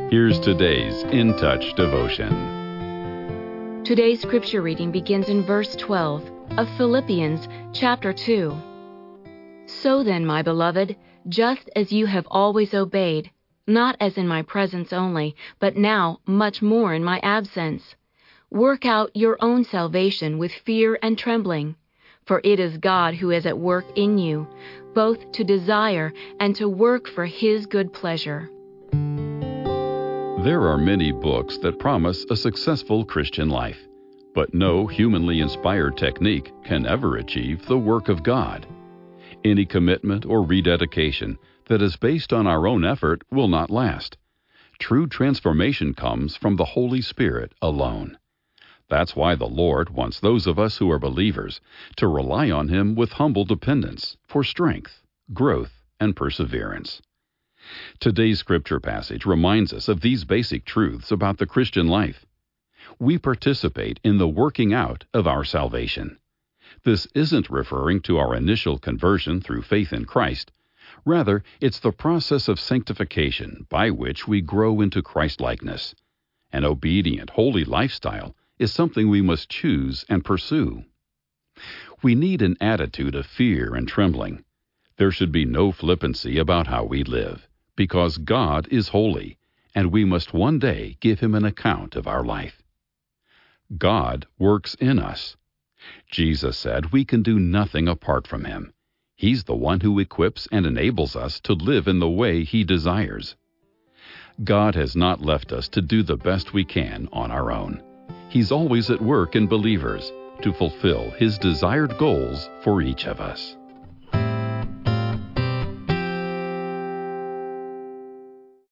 Here's today's In Touch devotion. Today's scripture reading begins in verse 12 of Philippians chapter 2. So then, my beloved, just as you have always obeyed, not as in my presence only, but now much more in my absence, work out your own salvation with fear and trembling, for it is God who is at work in you, both to desire and to work for His good pleasure. There are many books that promise a successful Christian life, but no humanly inspired technique can ever achieve the work of God. Any commitment or rededication that is based on our own effort will not last. True transformation comes from the Holy Spirit alone. That's why the Lord wants those of us who are believers to rely on Him with humble dependence for strength, growth, and perseverance. Today's scripture passage reminds us of these basic truths about the Christian life. We participate in the working out of our salvation. This isn't referring to our initial conversion through faith in Christ. Rather, it's the process of sanctification by which we grow into Christ-likeness. An obedient, holy lifestyle is something we must choose and pursue. We need an attitude of fear and trembling. There should be no flippancy about how we live, because God is holy, and we must one day give Him an account of our life. God works in us. Jesus said we can do nothing apart from Him. He's the one who equips and enables us to live in the way He desires. God has not left us to do the best we can on our own. He's always at work in believers to fulfill His desired goals for each of us.